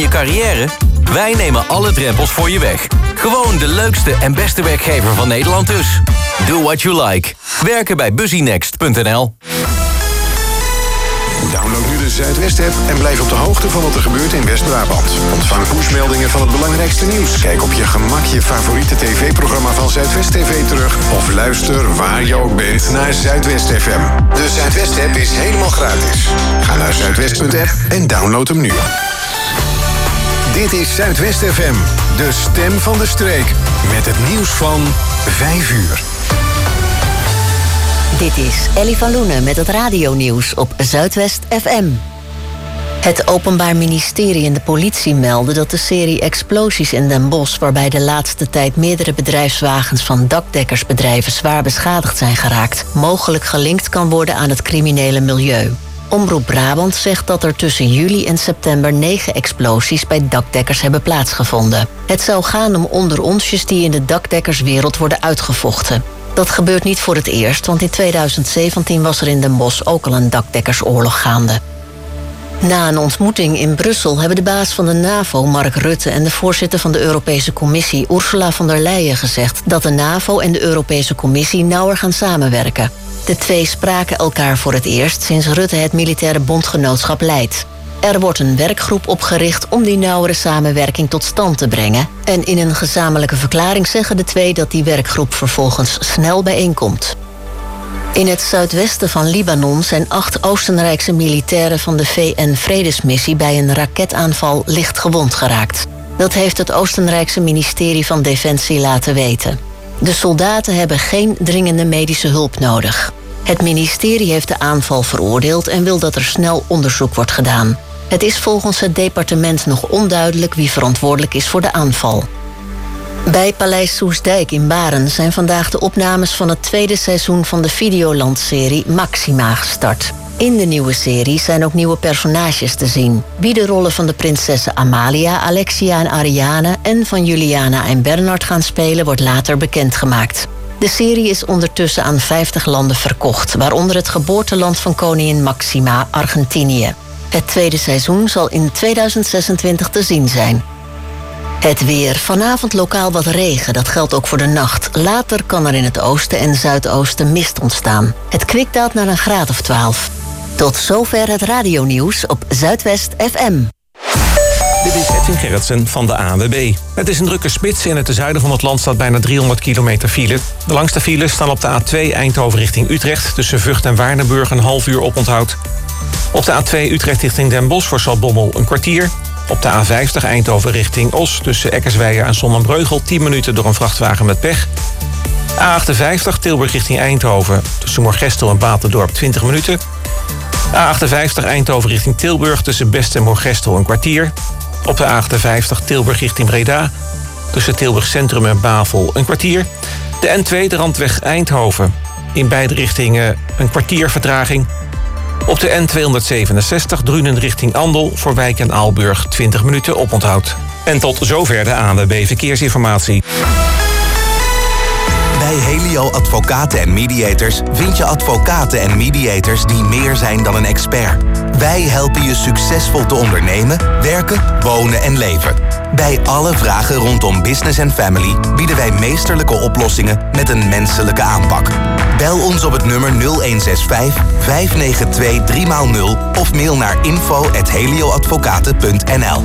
je carrière? Wij nemen alle drempels voor je weg. Gewoon de leukste en beste werkgever van Nederland dus. Do what you like. Werken bij busynext.nl. Download nu de Zuidwest-app en blijf op de hoogte van wat er gebeurt in West-Brabant. Ontvang pushmeldingen van het belangrijkste nieuws. Kijk op je gemak je favoriete tv-programma van Zuidwest TV terug. Of luister waar je ook bent naar Zuidwest FM. De Zuidwest-app is helemaal gratis. Ga naar zuidwest.app en download hem nu. Dit is Zuidwest FM, de stem van de streek. Met het nieuws van 5 uur. Dit is Ellie van Loenen met het radionieuws op Zuidwest FM. Het Openbaar Ministerie en de politie melden dat de serie explosies in Den Bosch, waarbij de laatste tijd meerdere bedrijfswagens van dakdekkersbedrijven zwaar beschadigd zijn geraakt, mogelijk gelinkt kan worden aan het criminele milieu. Omroep Brabant zegt dat er tussen juli en september 9 explosies bij dakdekkers hebben plaatsgevonden. Het zou gaan om onderonsjes die in de dakdekkerswereld worden uitgevochten. Dat gebeurt niet voor het eerst, want in 2017 was er in Den Bosch ook al een dakdekkersoorlog gaande. Na een ontmoeting in Brussel hebben de baas van de NAVO, Mark Rutte, en de voorzitter van de Europese Commissie, Ursula von der Leyen, gezegd dat de NAVO en de Europese Commissie nauwer gaan samenwerken. De twee spraken elkaar voor het eerst sinds Rutte het militaire bondgenootschap leidt. Er wordt een werkgroep opgericht om die nauwere samenwerking tot stand te brengen. En in een gezamenlijke verklaring zeggen de twee dat die werkgroep vervolgens snel bijeenkomt. In het zuidwesten van Libanon zijn 8 Oostenrijkse militairen van de VN-vredesmissie bij een raketaanval licht gewond geraakt. Dat heeft het Oostenrijkse ministerie van Defensie laten weten. De soldaten hebben geen dringende medische hulp nodig. Het ministerie heeft de aanval veroordeeld en wil dat er snel onderzoek wordt gedaan. Het is volgens het departement nog onduidelijk wie verantwoordelijk is voor de aanval. Bij Paleis Soestdijk in Baren zijn vandaag de opnames van het tweede seizoen van de Videoland-serie Maxima gestart. In de nieuwe serie zijn ook nieuwe personages te zien. Wie de rollen van de prinsessen Amalia, Alexia en Ariane en van Juliana en Bernard gaan spelen wordt later bekendgemaakt. De serie is ondertussen aan 50 landen verkocht, waaronder het geboorteland van koningin Maxima, Argentinië. Het tweede seizoen zal in 2026 te zien zijn. Het weer. Vanavond lokaal wat regen, dat geldt ook voor de nacht. Later kan er in het oosten en zuidoosten mist ontstaan. Het kwik daalt naar een graad of 12. Tot zover het radionieuws op Zuidwest FM. Dit is Edwin Gerritsen van de ANWB. Het is een drukke spits. In het zuiden van het land staat bijna 300 kilometer file. De langste files staan op de A2 Eindhoven richting Utrecht. Tussen Vught en Waardenburg een half uur oponthoud. Op de A2 Utrecht richting Den Bosch voor Zaltbommel een kwartier. Op de A50 Eindhoven richting Os tussen Eckersweijer en Zonnebreugel 10 minuten door een vrachtwagen met pech. A58 Tilburg richting Eindhoven tussen Moergestel en Batendorp 20 minuten. A58 Eindhoven richting Tilburg tussen Best en Moergestel een kwartier. Op de A58 Tilburg richting Breda tussen Tilburg Centrum en Bavel een kwartier. De N2 de Randweg Eindhoven in beide richtingen een kwartier vertraging. Op de N267 Drunen richting Andel voor Wijk en Aalburg 20 minuten oponthoud. En tot zover de ANWB Verkeersinformatie. Bij Helio Advocaten en Mediators vind je advocaten en mediators die meer zijn dan een expert. Wij helpen je succesvol te ondernemen, werken, wonen en leven. Bij alle vragen rondom business en family bieden wij meesterlijke oplossingen met een menselijke aanpak. Bel ons op het nummer 0165 592 3x0 of mail naar info@helioadvocaten.nl.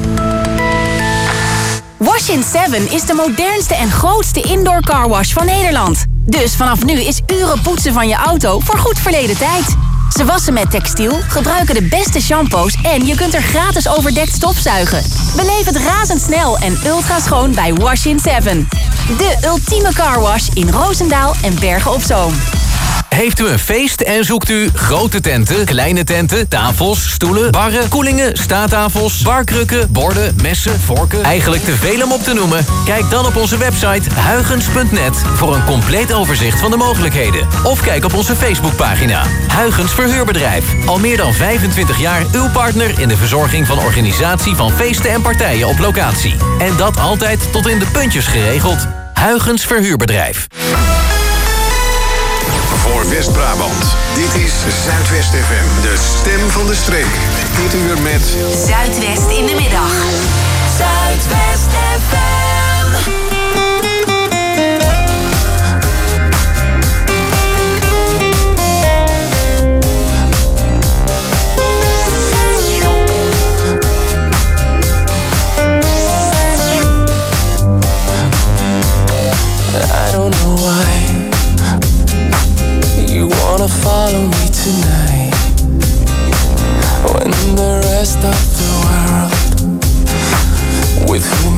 Wash in 7 is de modernste en grootste indoor carwash van Nederland. Dus vanaf nu is uren poetsen van je auto voor goed verleden tijd. Ze wassen met textiel, gebruiken de beste shampoos en je kunt er gratis overdekt stofzuigen. Beleef het razendsnel en ultra schoon bij Wash in 7. De ultieme carwash in Roosendaal en Bergen op Zoom. Heeft u een feest en zoekt u grote tenten, kleine tenten, tafels, stoelen, barren, koelingen, staattafels, barkrukken, borden, messen, vorken? Eigenlijk te veel om op te noemen? Kijk dan op onze website huygens.net voor een compleet overzicht van de mogelijkheden. Of kijk op onze Facebookpagina. Huygens Verhuurbedrijf. Al meer dan 25 jaar uw partner in de verzorging van organisatie van feesten en partijen op locatie. En dat altijd tot in de puntjes geregeld. Huygens Verhuurbedrijf. Voor West-Brabant. Dit is Zuidwest FM, de stem van de streek. Dit uur met Zuidwest in de middag.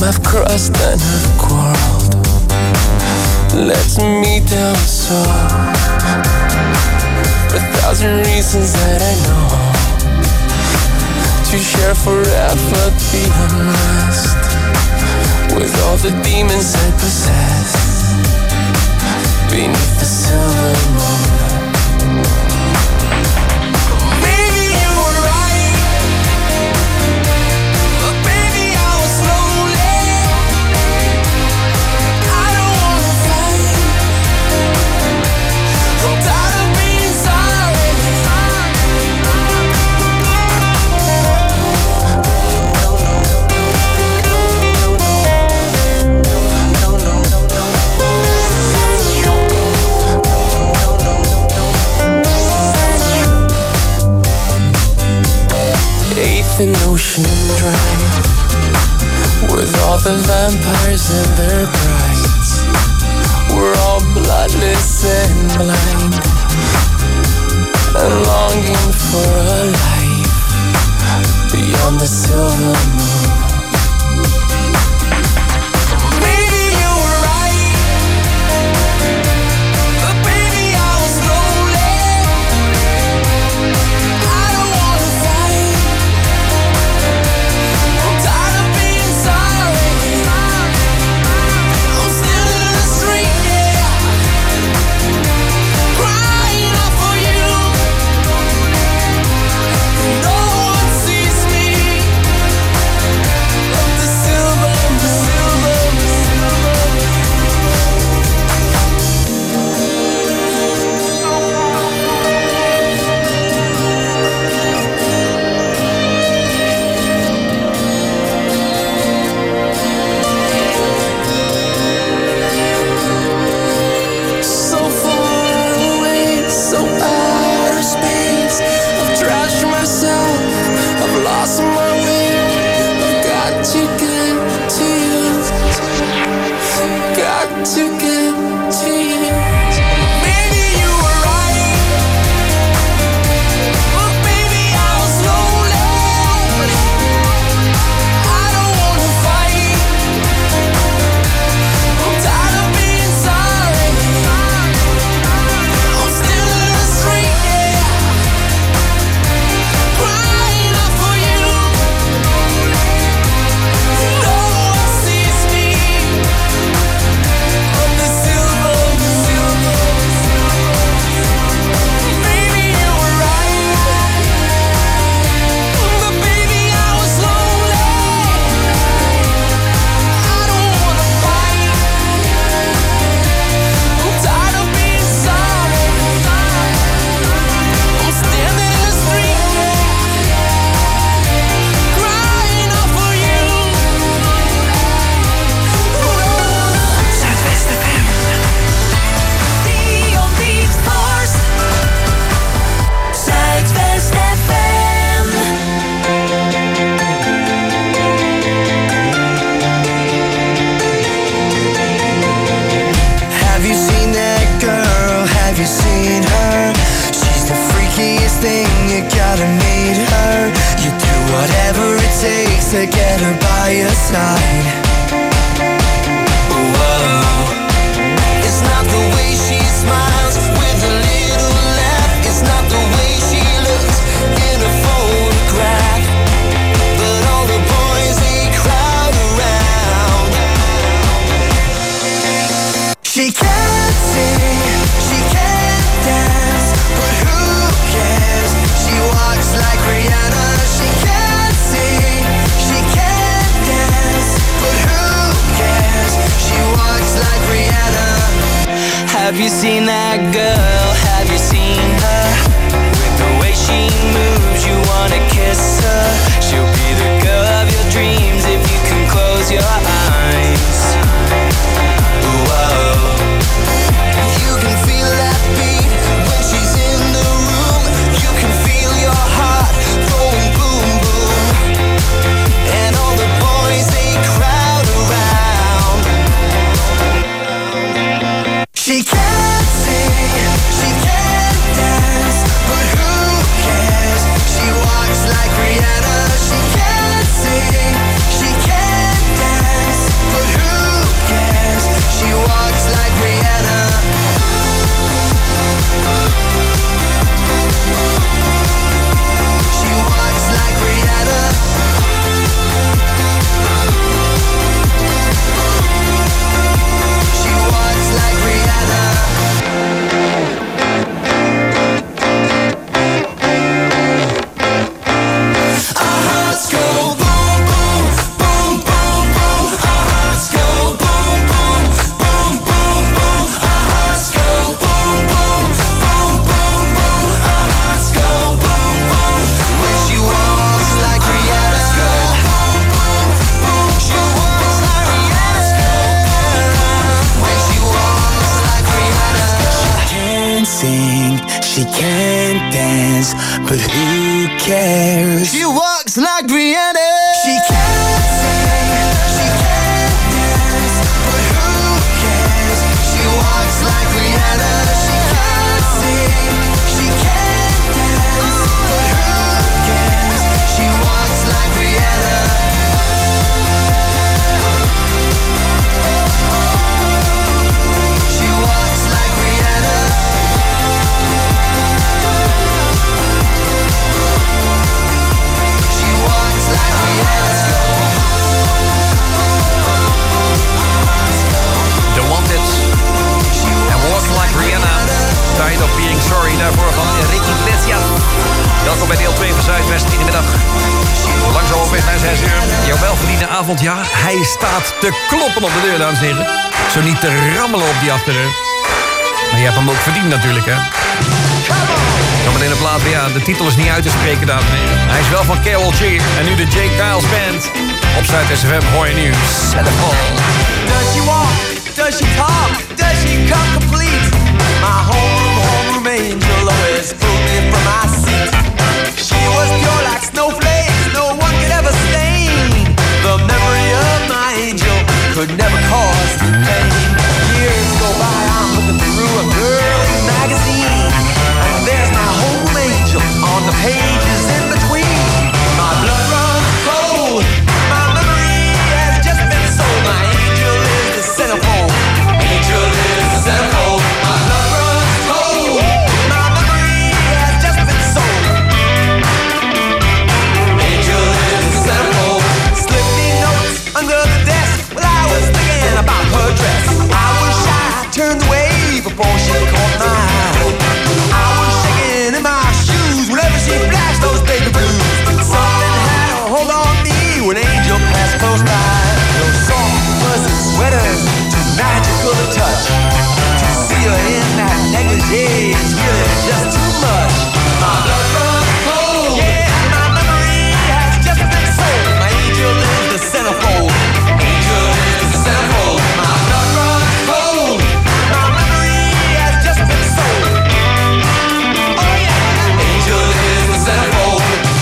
I've crossed and I've quarreled. Let me down so. 1,000 reasons that I know to share forever the unrest with all the demons I possess beneath the silver moon. An ocean dry with all the vampires and their brides. We're all bloodless and blind and longing for a life beyond the silver moon. Maybe you were right, but baby I was lonely. I don't wanna fight. To get her by your side. Whoa. It's not the way she smiles with a little laugh. It's not the way she looks in a photograph. But all the boys, they crowd around. She can't sing, she can't dance, but who cares? She walks like Rihanna. She can't sing, she can't dance, but who cares? She walks like Rihanna. Have you seen that girl? Have you seen her? With the way she moves, you wanna kiss her. She'll be the girl of your dreams if you can close your eyes. Whoa. You can feel that beat when she's in the room. You can feel your heart going boom, boom. And all the boys, they crowd around. She can't sing, avond, ja, hij staat te kloppen op de deur, dames en heren. Zo niet te rammelen op die achterdeur. Maar je hebt hem ook verdiend natuurlijk, hè. Zometeen een plaat, ja, de titel is niet uit te spreken, dames en heren. Hij is wel van Carol G. En nu de Jake Giles Band. Op Zuid-SFM hoor je nu Centerfold. Does she walk? Does she talk? Does she come complete? My homeroom angel always pulled me from my seat. She was pure like snowflakes, no one could ever stain. The memory of my angel could never cause pain. Years go by, I'm looking through a girly magazine, and there's my home angel on the pages in between. My blood runs cold, my memory has just been sold. My angel is the centerfold. Angel is the centerfold. My blood runs cold, my memory has just been sold. Angel is the centerfold. Slip me notes under the desk while I was thinking about her dress. I was shy, turned away before she caught my eye. I was shaking in my shoes whenever she flashed those baby blues. Something had a hold on me when Angel passed close by. Those soft, fuzzy sweaters, too magical to touch. To see her in that negligee is really just too much. My blood runs cold, yeah, my memory has just been sold. My angel is the centerfold. Angel is the centerfold. My blood runs cold, my memory has just been sold. Oh yeah, angel is the centerfold.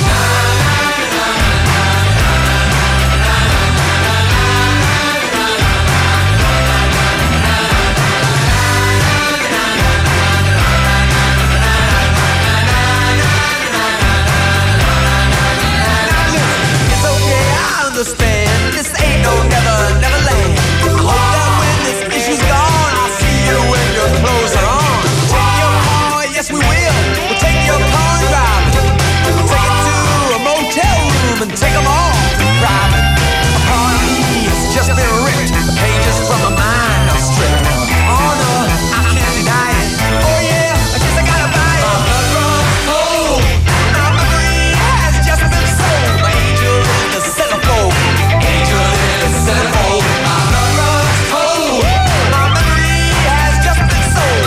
It's okay, I understand. This ain't no never, never land. I hope that when this issue's gone, I'll see you when your clothes are on. Take your car, yes we will. We'll take your car and drive it. We'll take it to a motel room and take them all private. A part of me has just been ripped. The pages from my mind are stripped. Oh no, I can't deny it. Oh yeah, I guess I gotta buy it. My blood runs cold. My memory has just been sold. My angel is the centerfold. Angel is the centerfold. My blood runs cold. My memory has just been sold.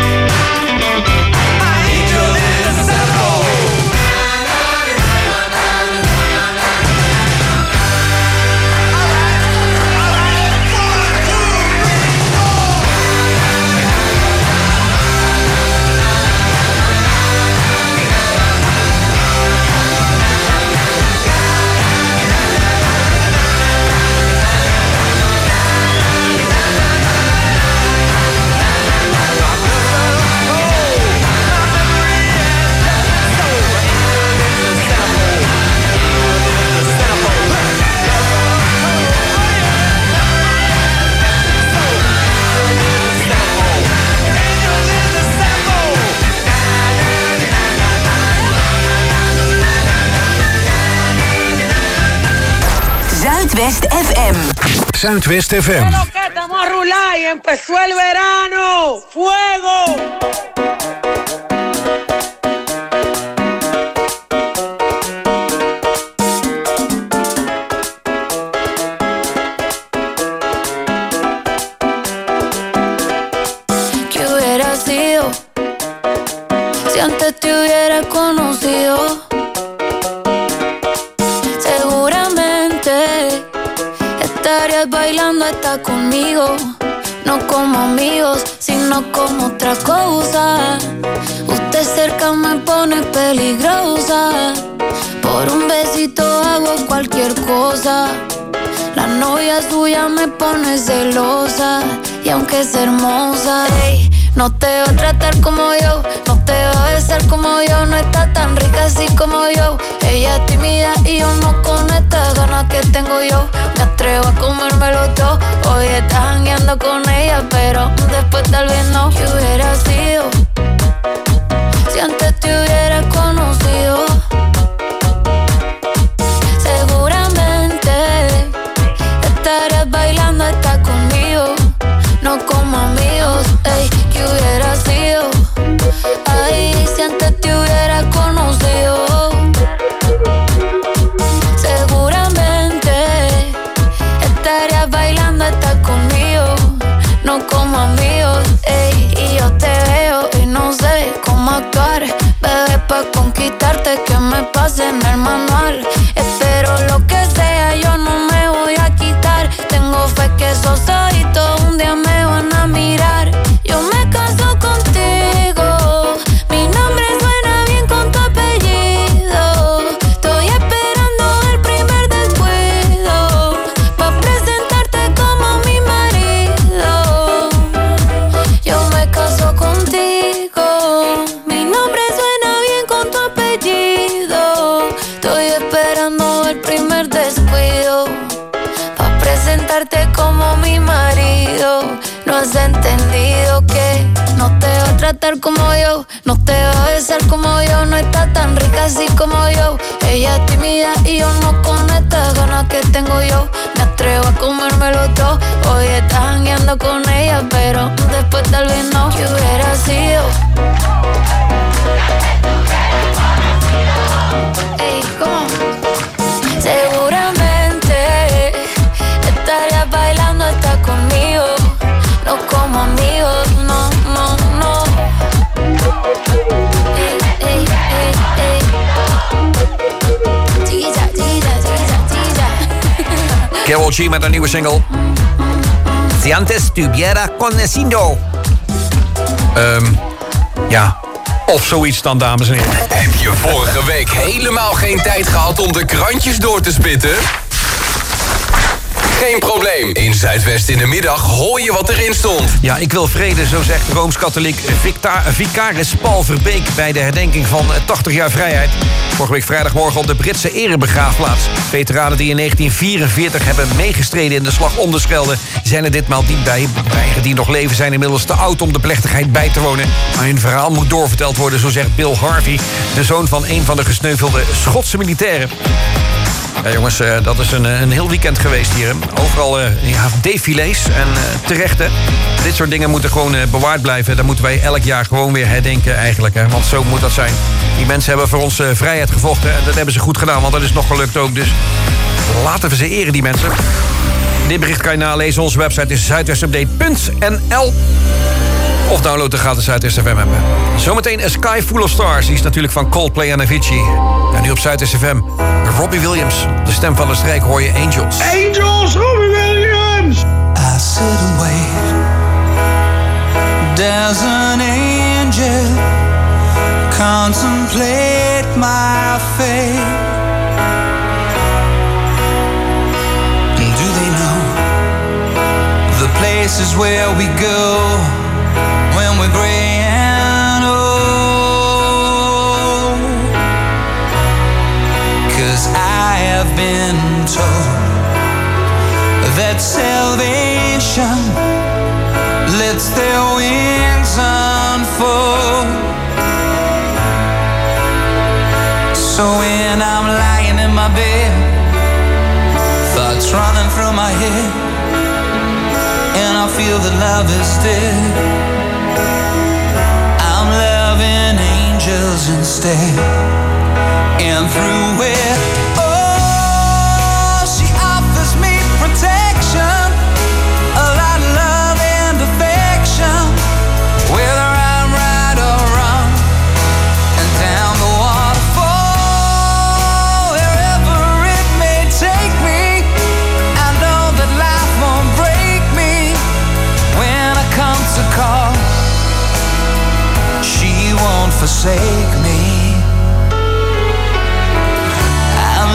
My angel is the centerfold. Zuidwest FM. Zuidwest FM. Bueno, que estamos a rular y empezó el verano. ¡Fuego! ¿Qué hubiera sido si antes te hubiera conocido? Seguramente estarías bailando hasta conmigo, no como amigos, sino como otra cosa. Usted cerca me pone peligrosa, por un besito hago cualquier cosa. La novia suya me pone celosa, y aunque es hermosa, ey, no te va a tratar como yo, no te va a besar como yo, no está tan rica así como yo. Ella es tímida y yo no con estas ganas que tengo yo. Me atrevo a comérmelo todo. Hoy estás jangueando con ella, pero después tal vez no. ¿Qué hubiera sido si antes te hubiera conocido? Seguramente estarías bailando hasta conmigo, no como amigos. Ey, ¿qué hubiera sido? Ay, si antes te hubiera conocido. Seguramente actuar, bebé, pa' conquistarte que me pase en el manual. Espero lo que sea, yo no me voy a quitar. Tengo fe que esos ojitos un día me van a mirar. Yo me caso contigo, mi nombre suena bien con tu apellido. Estoy esperando el primer descuido pa' presentarte como mi marido. Yo me caso contigo, mi nombre suena bien con tu apellido. Estoy esperando el primer descuido pa' presentarte como mi marido. No has entendido que no te va a tratar como yo, no te va a besar como yo, no está tan rica así como yo. Ella es tímida y yo no con estas ganas que tengo yo. Me atrevo a comérmelo todo. Hoy estás jangueando con ella, pero después tal vez no. ¿Qué hubiera sido? Ey, ¿cómo? Seguramente estarías bailando hasta conmigo. No como amigos, no, no, no. Ey, ey, ey, ey. Tija, tija, tija, tija. Karol G met een nieuwe single. Si antes estuviera conocido. Ja, of zoiets dan, dames en heren. Heb je vorige week helemaal geen tijd gehad om de krantjes door te spitten? Geen probleem. In Zuidwest in de middag hoor je wat erin stond. Ja, ik wil vrede, zo zegt Rooms-Katholiek vicaris Paul Verbeek bij de herdenking van 80 jaar vrijheid. Vorige week vrijdagmorgen op de Britse erebegraafplaats. Veteranen die in 1944 hebben meegestreden in de slag om de Schelde zijn er ditmaal niet bij. Weinigen die nog leven zijn inmiddels te oud om de plechtigheid bij te wonen. Maar hun verhaal moet doorverteld worden, zo zegt Bill Harvey, de zoon van een van de gesneuvelde Schotse militairen. Ja, jongens, dat is een heel weekend geweest hier. Overal défilés en terecht, hè. Dit soort dingen moeten gewoon bewaard blijven. Daar moeten wij elk jaar gewoon weer herdenken eigenlijk. Hè. Want zo moet dat zijn. Die mensen hebben voor onze vrijheid gevochten. En dat hebben ze goed gedaan, want dat is nog gelukt ook. Dus laten we ze eren, die mensen. Dit bericht kan je nalezen. Onze website is zuidwestupdate.nl. Of download de gratis Zuidwest FM app. Zometeen A Sky Full of Stars. Die is natuurlijk van Coldplay en Avicii. En nu op Zuidwest FM. Robbie Williams. De stem van de strijk hoor je Angels. Angels, Robbie Williams! I sit and wait. There's an angel. Contemplate my fate. And do they know the places where we go when we're gray and old? 'Cause I have been told that salvation lets their wings unfold. So when I'm lying in my bed, thoughts running through my head, and I feel that love is dead, I'm loving angels instead. And through it, oh, she offers me protection, a lot of love and affection, whether I'm right or wrong, and down the waterfall, wherever it may take me, I know that life won't break me when I come to call. She won't forsake me. I'm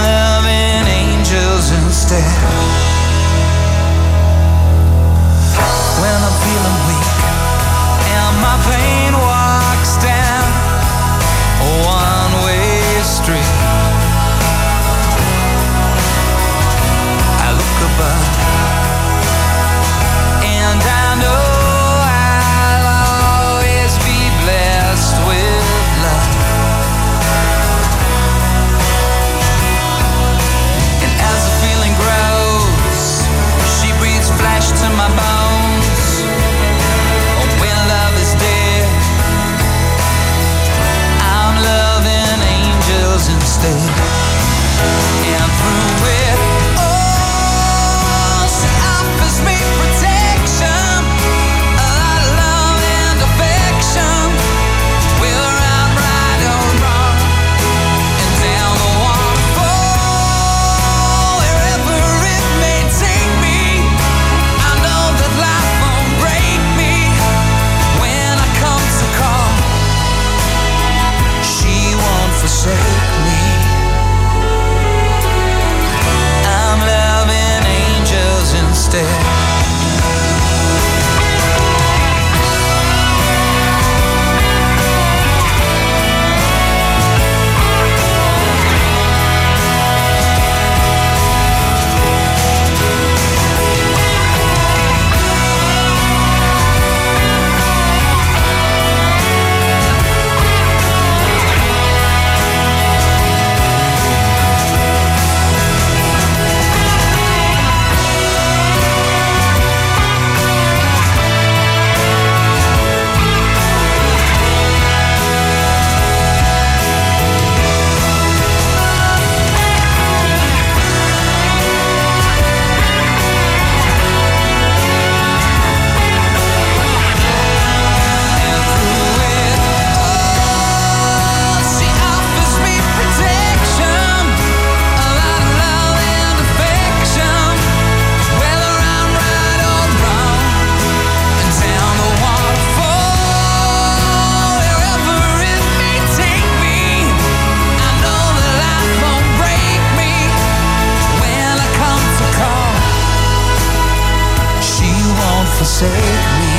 forsake me.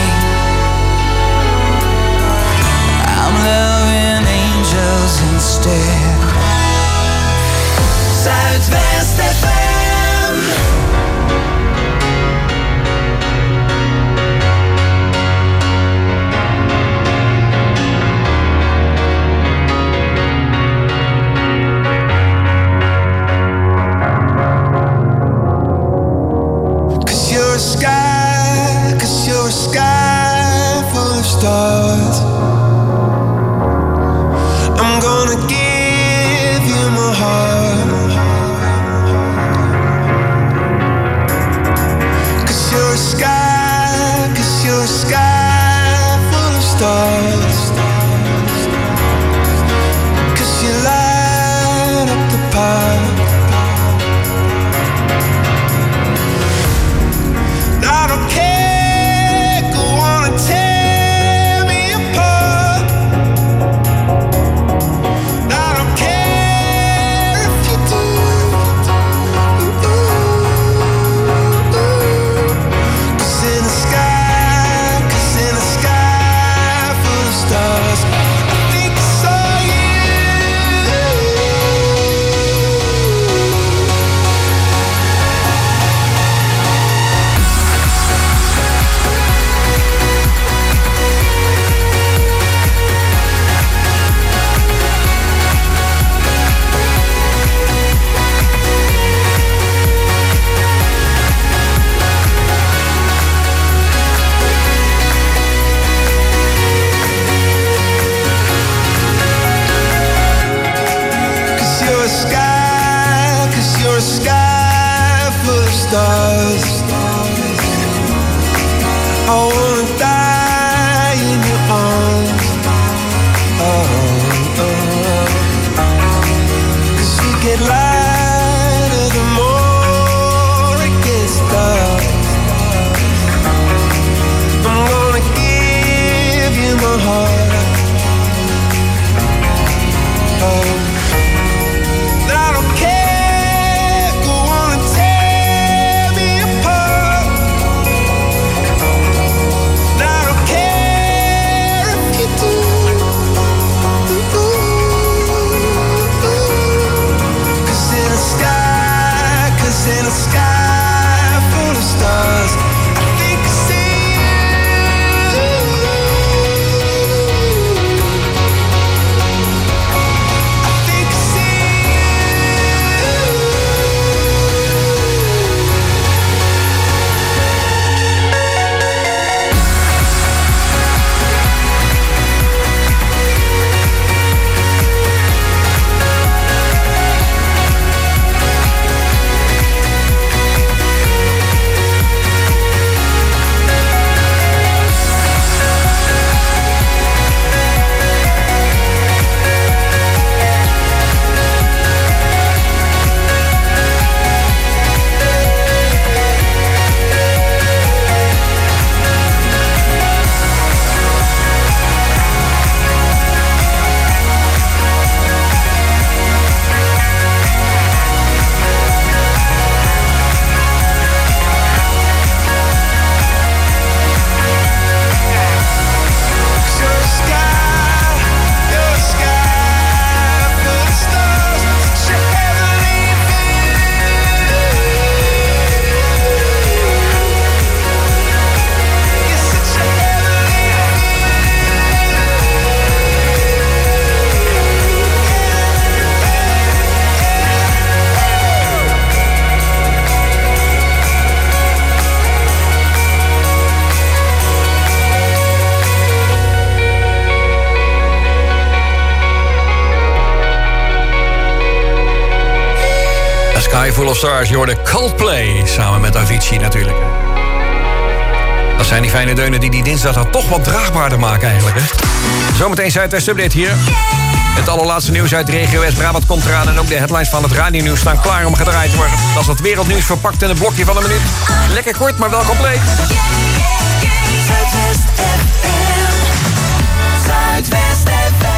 I'm loving angels instead. Zuidwest FM. Cause you're a sky full of stars. I'm gonna give you my heart. Cause you're a sky full of stars. Cause you light up the park. I don't care, go on and tear me apart. I don't care if you do. Cause in the sky full of stars, I think I saw you. Cause you're a sky full of stars. I wanna die in your arms. Cause you get lighter the more it gets dark. I'm gonna give you my heart. I don't care, go on and tear me apart. I don't care if you do. Cause in a sky full of stars, I think I see you. I think I see Sky Full of Stars, je hoorde Coldplay, samen met Avicii natuurlijk. Dat zijn die fijne deunen die dinsdag dan toch wat draagbaarder maken eigenlijk, hè? Zometeen Zuidwest Update hier. Het allerlaatste nieuws uit de regio West-Brabant komt eraan en ook de headlines van het radionieuws staan klaar om gedraaid te worden. Dat is het wereldnieuws verpakt in een blokje van een minuut. Lekker kort, maar wel compleet. Zuidwest FM. Zuidwest FM.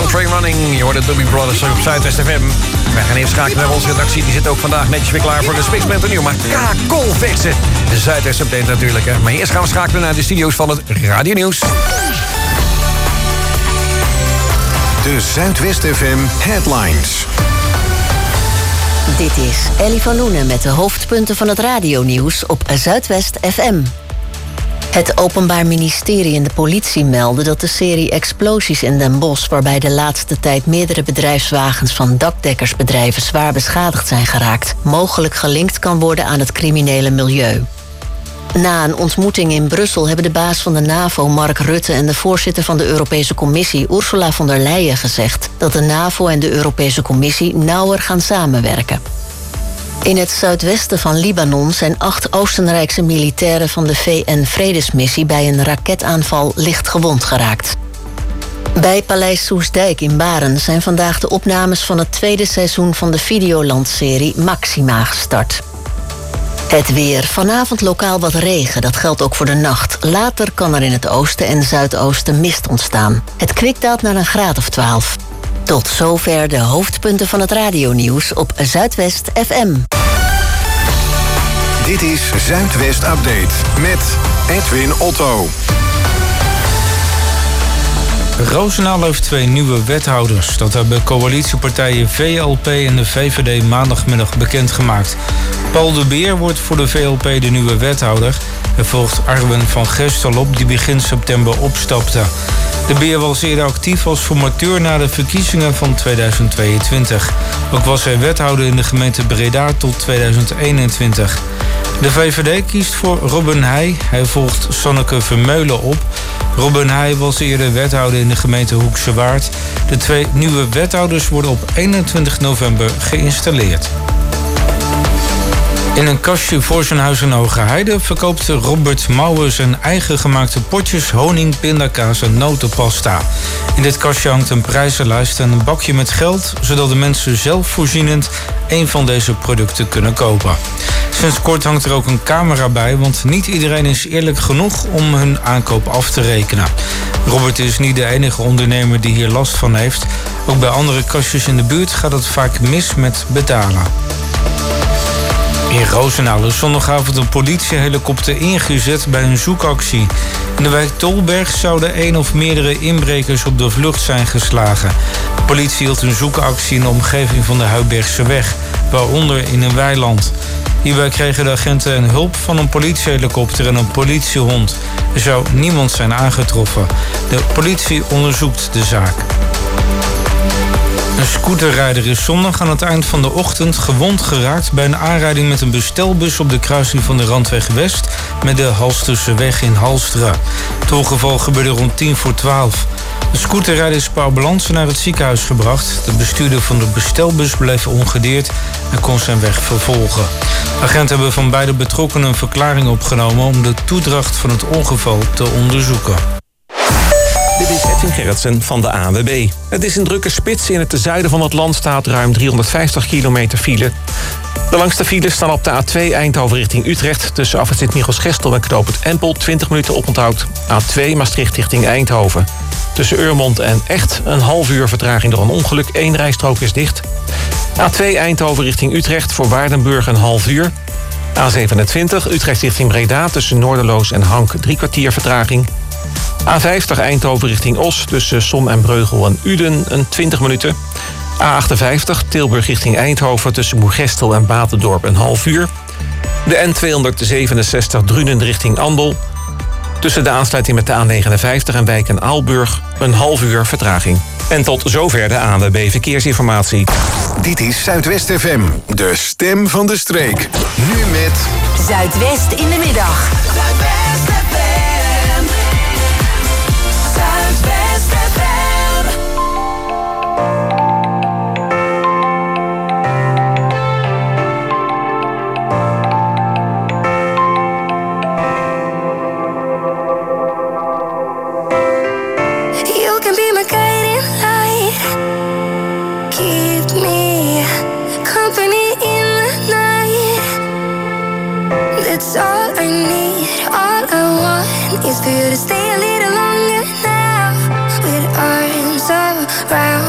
Train Running. Je hoort de Doobie Brothers op Zuidwest FM. Wij gaan eerst schakelen naar onze redactie. Die zit ook vandaag netjes weer klaar voor de Spixman Nieuw. Maar kakelverse Zuidwest Update natuurlijk. Hè. Maar eerst gaan we schakelen naar de studio's van het Radio Nieuws. De Zuidwest FM Headlines. Dit is Ellie van Loenen met de hoofdpunten van het radionieuws op Zuidwest FM. Het Openbaar Ministerie en de politie melden dat de serie explosies in Den Bosch, waarbij de laatste tijd meerdere bedrijfswagens van dakdekkersbedrijven zwaar beschadigd zijn geraakt, mogelijk gelinkt kan worden aan het criminele milieu. Na een ontmoeting in Brussel hebben de baas van de NAVO, Mark Rutte, en de voorzitter van de Europese Commissie, Ursula von der Leyen, gezegd dat de NAVO en de Europese Commissie nauwer gaan samenwerken. In het zuidwesten van Libanon zijn 8 Oostenrijkse militairen van de VN-vredesmissie bij een raketaanval licht gewond geraakt. Bij Paleis Soestdijk in Baren zijn vandaag de opnames van het tweede seizoen van de Videoland-serie Maxima gestart. Het weer. Vanavond lokaal wat regen, dat geldt ook voor de nacht. Later kan er in het oosten en zuidoosten mist ontstaan. Het kwik daalt naar een graad of 12. Tot zover de hoofdpunten van het radionieuws op Zuidwest FM. Dit is Zuidwest Update met Edwin Otto. Roosendaal heeft 2 nieuwe wethouders. Dat hebben coalitiepartijen VLP en de VVD maandagmiddag bekendgemaakt. Paul de Beer wordt voor de VLP de nieuwe wethouder. Er volgt Arwen van Gestel op, die begin september opstapte. De Beer was eerder actief als formateur na de verkiezingen van 2022. Ook was hij wethouder in de gemeente Breda tot 2021. De VVD kiest voor Robben Heij. Hij volgt Sanneke Vermeulen op. Robben Heij was eerder wethouder in de gemeente Hoekse Waard. De 2 nieuwe wethouders worden op 21 november geïnstalleerd. In een kastje voor zijn huis in Hoge Heide verkoopt Robert Mouwen zijn eigen gemaakte potjes honing, pindakaas en notenpasta. In dit kastje hangt een prijzenlijst en een bakje met geld, zodat de mensen zelfvoorzienend een van deze producten kunnen kopen. Sinds kort hangt er ook een camera bij, want niet iedereen is eerlijk genoeg om hun aankoop af te rekenen. Robert is niet de enige ondernemer die hier last van heeft. Ook bij andere kastjes in de buurt gaat het vaak mis met betalen. In Roosendaal is zondagavond een politiehelikopter ingezet bij een zoekactie. In de wijk Tolberg zouden 1 of meerdere inbrekers op de vlucht zijn geslagen. De politie hield een zoekactie in de omgeving van de Huibergseweg, waaronder in een weiland. Hierbij kregen de agenten een hulp van een politiehelikopter en een politiehond. Er zou niemand zijn aangetroffen. De politie onderzoekt de zaak. Een scooterrijder is zondag aan het eind van de ochtend gewond geraakt bij een aanrijding met een bestelbus op de kruising van de Randweg West met de Halsterseweg in Halsteren. Het ongeval gebeurde rond 11:10. De scooterrijder is per ambulance naar het ziekenhuis gebracht. De bestuurder van de bestelbus bleef ongedeerd en kon zijn weg vervolgen. Agenten hebben van beide betrokkenen een verklaring opgenomen om de toedracht van het ongeval te onderzoeken. Dit is Edwin Gerritsen van de ANWB. Het is een drukke spits. In het zuiden van het land staat ruim 350 kilometer file. De langste files staan op de A2 Eindhoven richting Utrecht. Tussen afrit Sint-Michels-Gestel en Knooppunt Empel 20 minuten oponthoud. A2 Maastricht richting Eindhoven. Tussen Urmond en Echt een half uur vertraging door een ongeluk. 1 rijstrook is dicht. A2 Eindhoven richting Utrecht voor Waardenburg een half uur. A27 Utrecht richting Breda tussen Noorderloos en Hank 3 kwartier vertraging. A50 Eindhoven richting Os tussen Som en Breugel en Uden een 20 minuten. A58 Tilburg richting Eindhoven tussen Moergestel en Batendorp een half uur. De N267 Drunen richting Andel. Tussen de aansluiting met de A59 en Wijk en Aalburg een half uur vertraging. En tot zover de ANWB Verkeersinformatie. Dit is Zuidwest FM, de stem van de streek. Nu met Zuidwest in de middag. Zuidwest FM. Zuidwest FM. You can be my guiding light. Keep me company in the night. That's all I need. All I want is for you to stay a little longer now. With arms around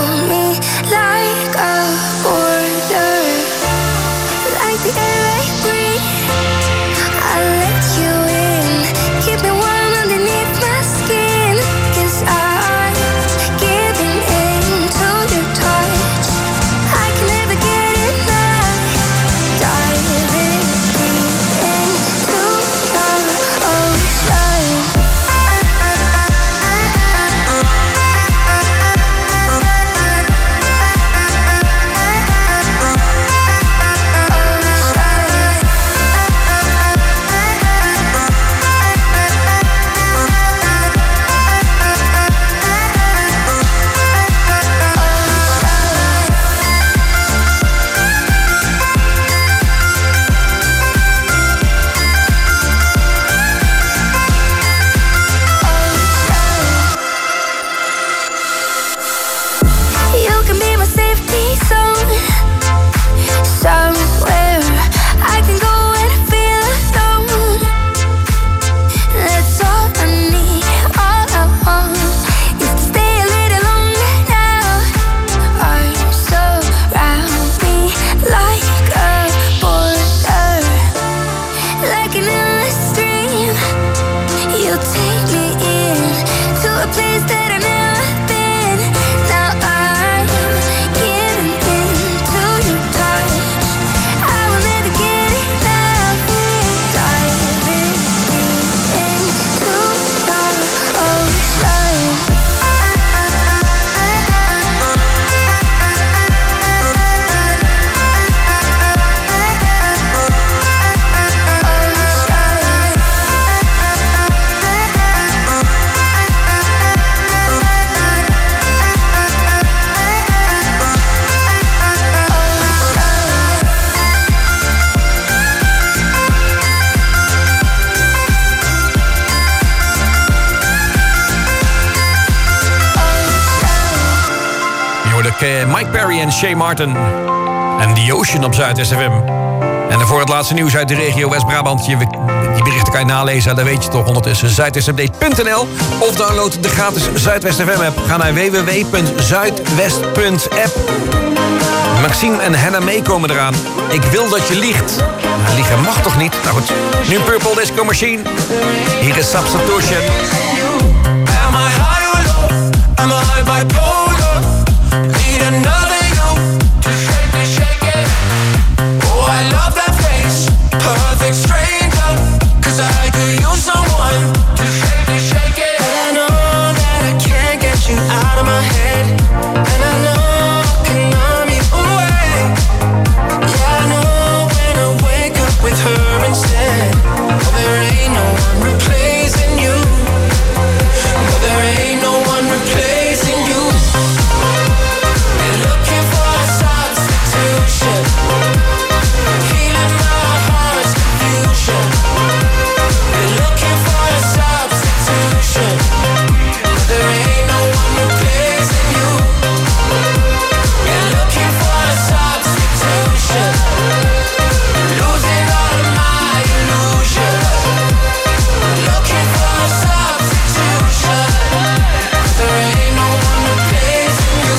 Mike Perry en Shay Martin. En The Ocean op Zuid-West FM. En voor het laatste nieuws uit de regio West-Brabant. Die berichten kan je nalezen, dat weet je toch ondertussen. Zuidwestupdate.nl of download de gratis Zuidwest FM app. Ga naar www.zuidwest.app. Maxime en Hannah May komen eraan. Ik wil dat je liegt. Nou, liegen mag toch niet? Nou goed, nu Purple Disco Machine. Hier is Substitution. Am I high or low? Am I bipolar? Need another you to shake it. Oh, I love that face. Perfect stranger. 'Cause I could use someone to shake it. But I know that I can't get you out of my head. And I know I can numb you away. Yeah, I know when I wake up with her instead. Oh, there ain't no one replacing you. No, there ain't no one replacing you. We're looking for a substitution. Healing my heart's confusion. We're looking for a substitution. No, there ain't no one replacing you. We're looking for a substitution. Losing all of my illusion. Looking for a substitution. There ain't no one replacing you.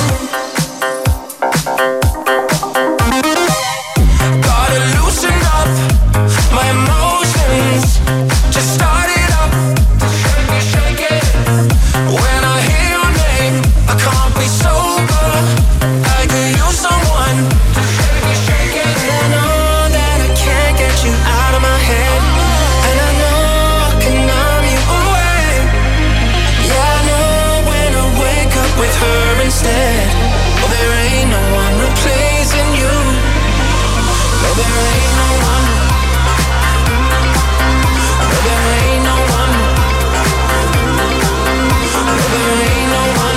Gotta loosen up my emotions. Just start it up. Shake it. When I hear your name, I can't be sober. I could use someone to shake it. And I know that I can't get you out of my head. And I know I can numb you away. Yeah, I know when I wake up with her instead. Oh, there ain't no one replacing you. No, there ain't no one. No, there ain't no one. No, there ain't no one.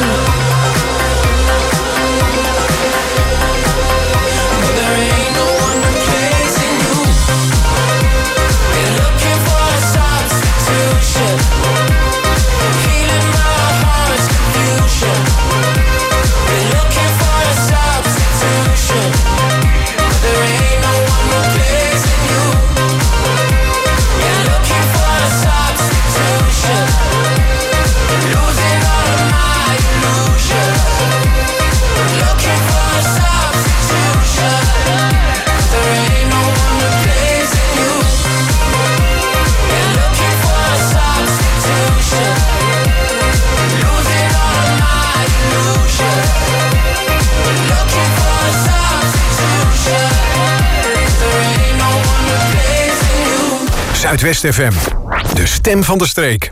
No, there ain't no one replacing you. We're looking for a substitution. Healing my heart's confusion. We're looking for a substitution. There ain't no one replacing you. We're looking for a substitution. Losing all of my illusion. Looking for a substitution. There ain't no one replacing you. We're looking for a substitution. Losing all of my illusion. Looking for a substitution. There ain't no one replacing you. Zuidwest FM, de stem van de streek.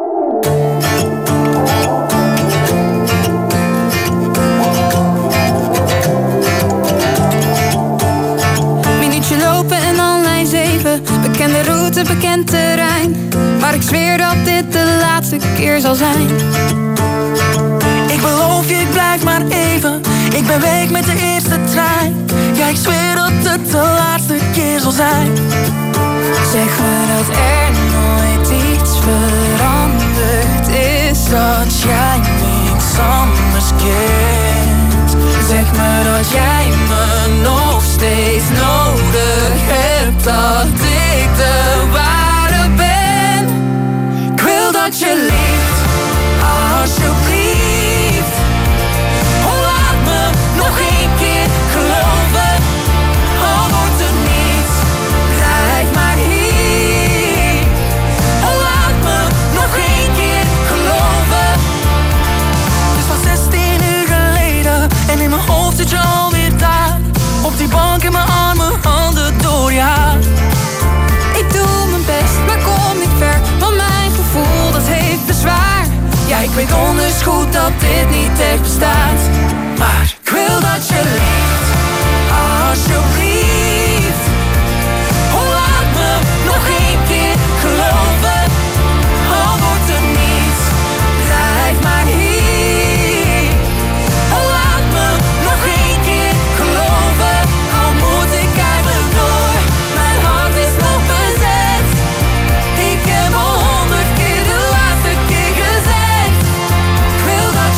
Minuutje lopen en dan lijn 7. Bekende route, bekend terrein. Maar ik zweer dat dit de laatste keer zal zijn. Ik beloof je, ik blijf maar even. Ik ben weg met de eerste trein. Ja, ik zweer dat het de laatste keer zal zijn. Zeg me dat er nooit iets veranderd is. Dat jij niks anders kent. Zeg me dat jij me nog steeds nodig hebt. Dat ik de ware ben. Ik wil dat je liegt, alsjeblieft. Oh, laat me nog één keer geloven. Al wordt het niet, blijf maar hier. Oh, laat me nog één keer geloven. Het is van 16 uur geleden en in mijn hoofd zit je alweer daar. Op die bank in mijn armen, handen door je haar. Ik doe mijn best, maar kom niet ver. Want mijn gevoel, dat heeft bezwaar. Ja, ik weet donders goed dat dit niet echt bestaat. Maar ik wil dat je liegt, alsjeblieft. Oh, laat me nog één keer geloven. Al wordt het niet, blijf maar hier. Oh, laat me nog één keer geloven. Al moet ik eigenlijk door, mijn hart is nog bezet. Ik heb al 100 keer de laatste keer gezegd. Ik wil dat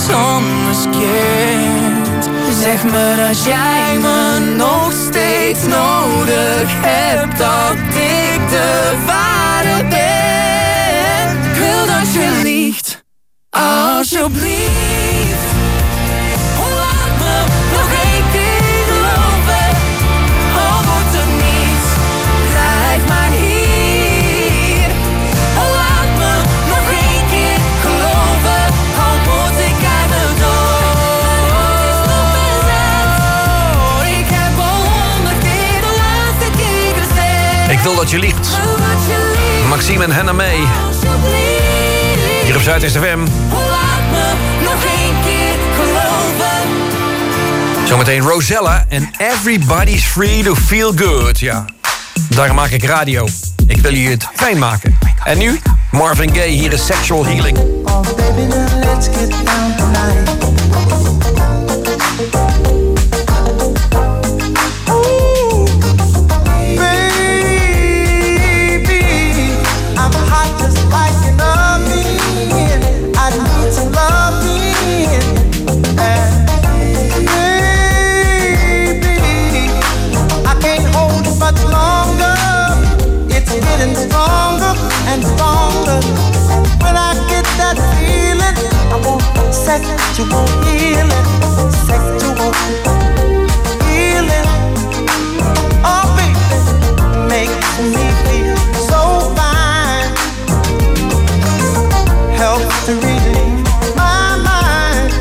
anders kent. Zeg me dat jij me nog steeds nodig hebt, dat ik de ware ben. Ik wil dat je liegt, alsjeblieft. Laat me nog één keer geloven, al wordt er niets, blijf maar hier. Laat me nog één keer geloven, al moet ik uit de dood. Ik heb al 100 keer de laatste keer gezegd. Ik wil dat je liegt. Maxime en Hannah May. Hier op Zuidwest FM. Laat me nog één keer geloven. Zometeen Rosella en Everybody's Free to Feel Good. Ja, daar maak ik radio. Ik wil je het fijn maken. En nu Marvin Gaye, hier is Sexual Healing. Oh baby, now let's get down tonight. Ooh, baby, I'm hot just like an oven. I need some loving. And baby, I can't hold it much longer. It's getting stronger and stronger. When I get that feeling, I want sexual healing, sexual healing. Oh baby, makes me feel so fine. Helps to relieve my mind.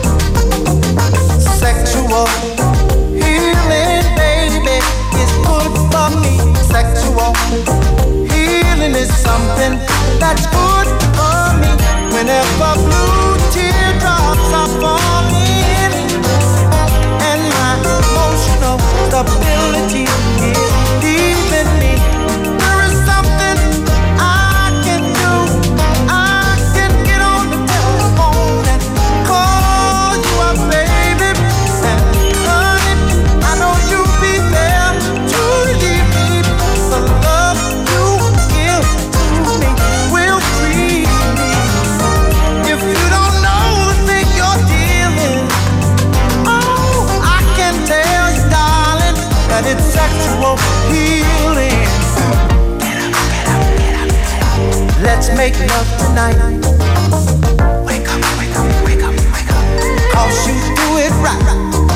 Sexual healing, baby, is good for me. Sexual healing is something that's good for me. Whenever blue teardrops are falling and my emotional stability is leaving me, there is something I can do. I can get on the telephone and call you up, baby. And honey, I know you'll be there to relieve me. The love you give to me will free me. If you don't know the thing you're dealing, oh, I can tell you, darling, that it's sexual healing. Let's make love tonight. Wake up, wake up, wake up, wake up. 'Cause you do it right.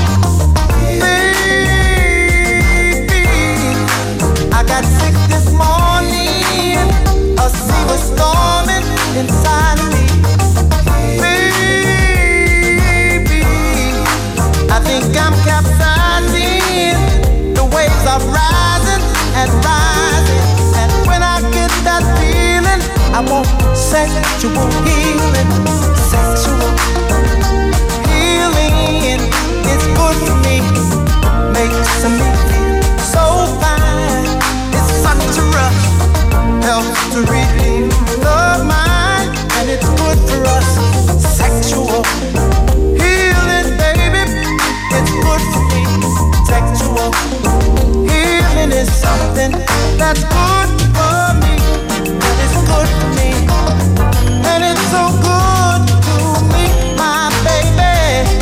Baby, I got sick this morning. A sea was storming inside of me. Baby, I think I'm capsizing. The waves are rising and rising. And when I get that feeling, I want sexual healing. Sexual healing is good for me. Makes me feel so fine. It's such a rush. Helps to relieve the mind. And it's good for us. Sexual healing, baby. It's good for me. Sexual healing is something that's good for me. And it's good for me. And it's so good to me, my baby.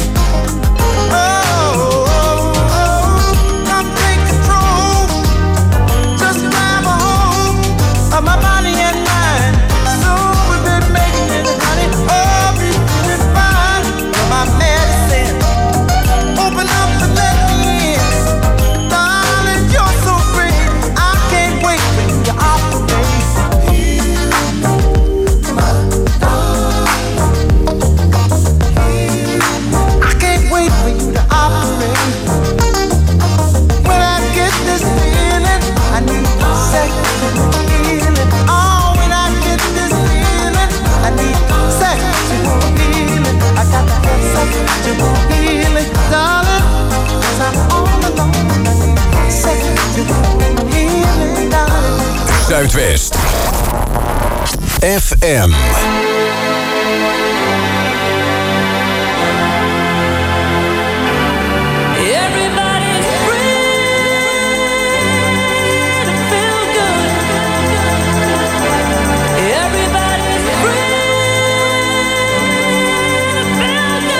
Come take control. Just grab a hold of my body and mind. So we've been making it, honey. Oh, we've been fine. You're my medicine. Open up and let me in. Darling, you're so great. I can't wait for you to operate. I can't wait for you to operate. When I get this feeling, I need sexual healing. Oh, when I get this feeling, I need sexual healing. I got to get sexual healing, darling, 'cause I'm all alone. I need sexual healing, darling. Zuidwest FM. Everybody's free to feel good. Everybody's free to feel good.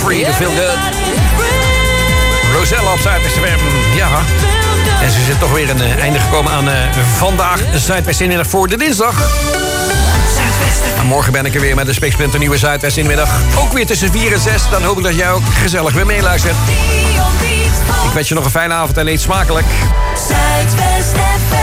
Free to Feel Good. Rosella op Zuidwest FM. Ja. En ze zit toch weer een einde gekomen aan vandaag Zuidwest Inmiddag voor de dinsdag. En morgen ben ik er weer met de Spiksplinter nieuwe Zuidwest Inmiddag. Ook weer tussen 4 en 6. Dan hoop ik dat jij ook gezellig weer meeluistert. Ik wens je nog een fijne avond en eet smakelijk. Zuidwest FM.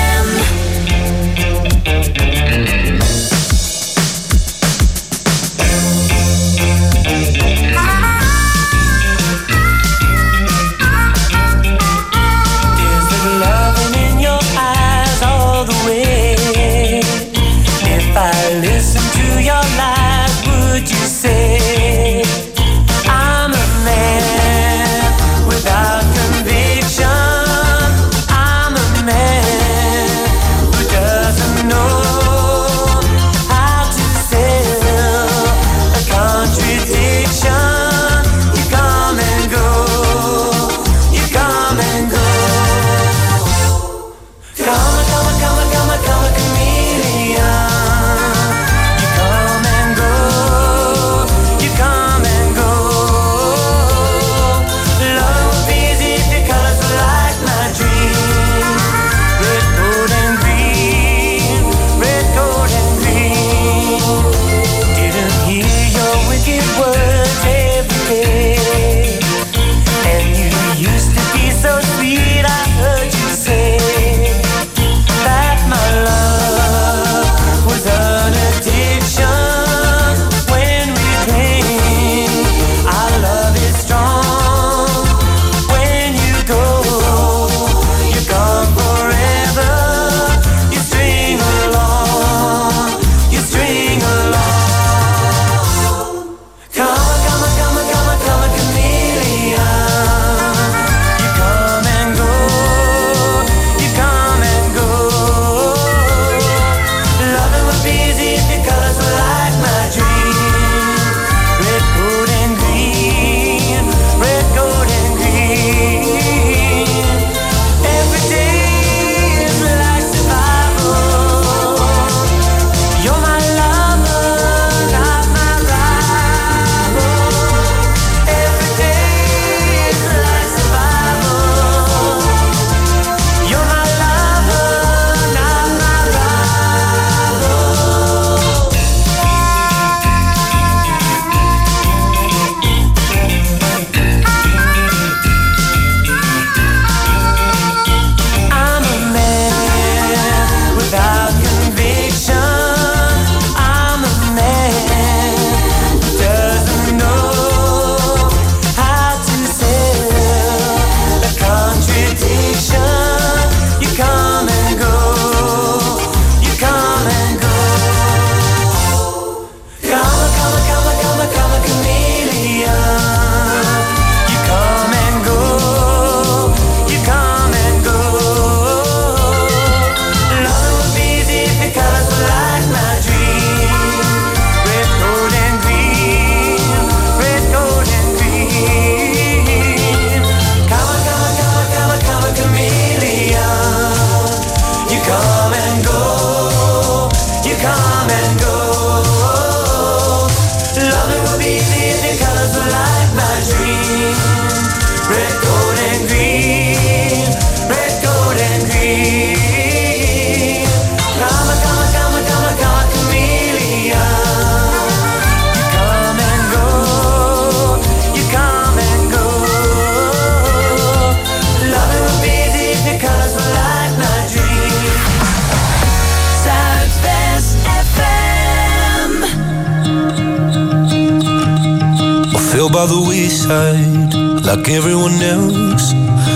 By the wayside, like everyone else.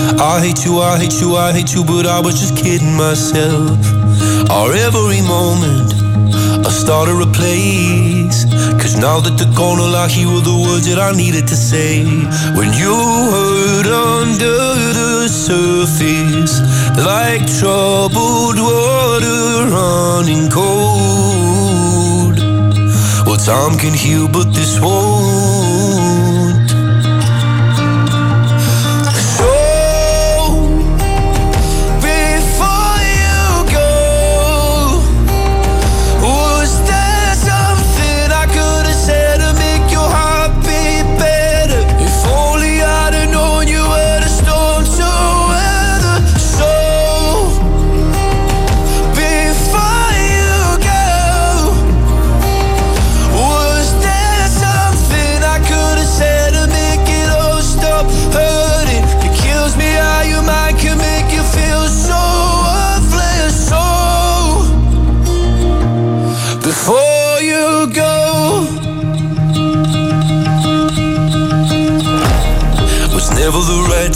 I hate you, I hate you, I hate you, but I was just kidding myself. Our every moment, I started a place. Cause now that they're gone, all I hear were the words that I needed to say. When you hurt under the surface, like troubled water running cold. Well, time can heal, but this won't. Better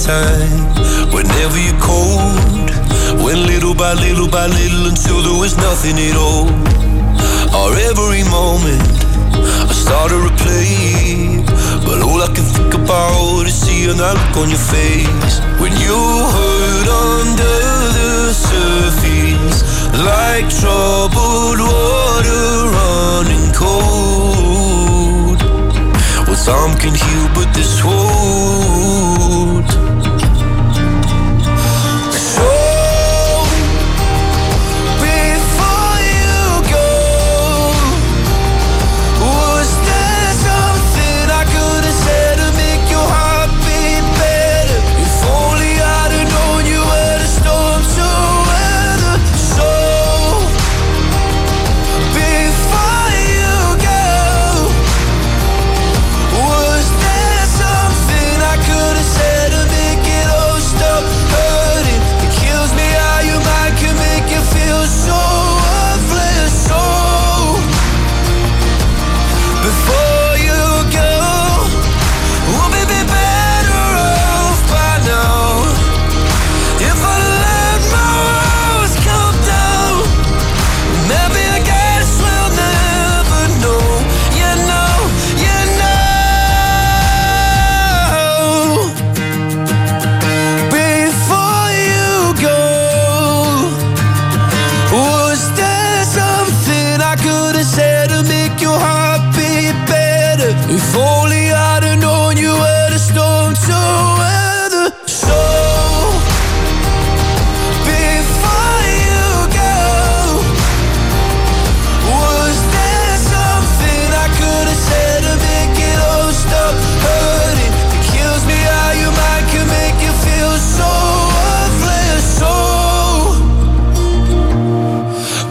time. Whenever you're cold, went little by little by little until there was nothing at all. Or every moment I start to replay, but all I can think about is seeing that look on your face when you hurt under the surface, like troubled water running cold. Well, time can heal